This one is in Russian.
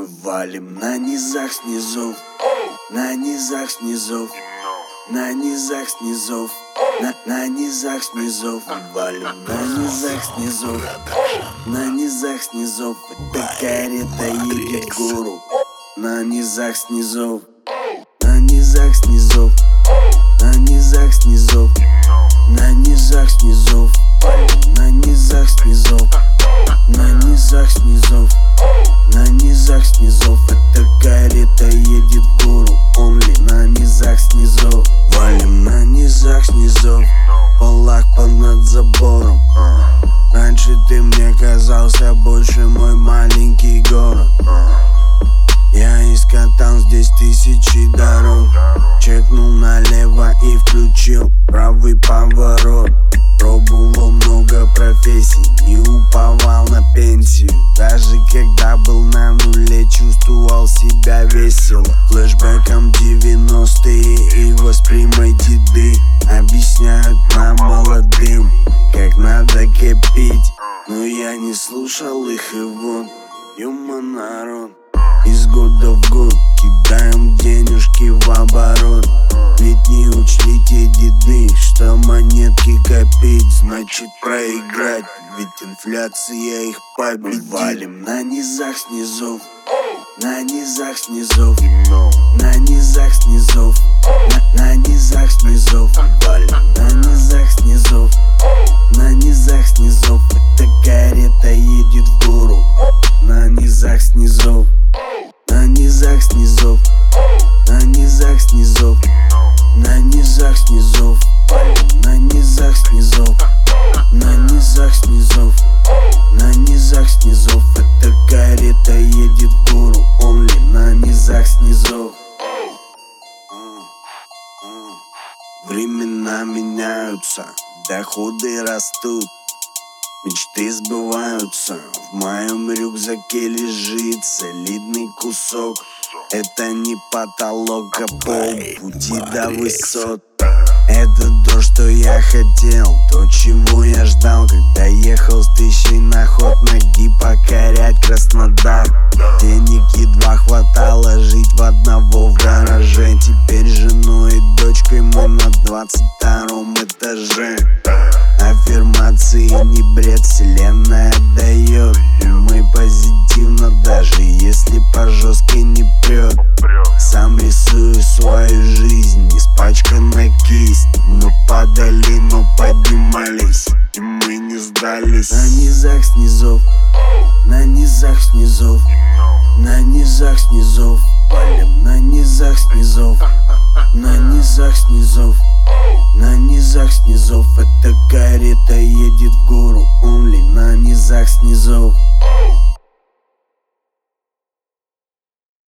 Мы валим на низах снизов, на низах снизов, на низах снизов, на низах снизов. Мы валим на низах снизов, на низах снизов. Эта карета едет в гору. На низах снизов, на низах снизов, на низах снизов, на низах снизов. Валим на низах снизов, на низах снизов, на низах снизов. Эта карета едет в гору. Only на низах снизов. Валим на низах снизов, полак над забором. Раньше ты мне казался больше мой маленький город. Я искатал здесь тысячи дорог. Чекнул налево и включил правый поворот. Пробовал много профессий, не уповал на пенсию. Даже когда был на нуле, чувствовал себя весело. Флэшбэком 90-е и воспримой деды объясняют нам молодым, как надо кипеть. Но я не слушал их, и вот, юма, народ, из года в год кидаем денежки в оборот. Ведь не учли те деды, что монетки копить значит проиграть. Ведь инфляция их победит. Валим на низах снизов, на низах снизов, на низах снизов, на низах снизов. Валим на низах снизов, на низах снизов. Эта карета едет в гору. На низах снизов, на низах снизов, на низах снизов, на низах снизов. Валим на низах снизов, на низах снизов, на низах снизов. Эта карета едет в гору. Only на низах снизов. Времена меняются, доходы растут, мечты сбываются. В моем рюкзаке лежит солидный кусок. Это не потолок, а пол пути до высот. Это то, что я хотел, то, чего я ждал, когда ехал с тысячей на ход ноги покорять Краснодар. Денег едва хватало жить в одного в гараже. Теперь женой и дочкой мы на 22-м этаже. Аффирмации не бред, вселенная дает. И мы позитивно, даже если по жесткой не прет. Сам рисую свою жизнь, испачканная кисть. Мы падали, но поднимались, и мы не сдались. На низах снизов, на низах снизов, на низах снизов. Валим на низах снизов, на низах снизов, на низах снизов.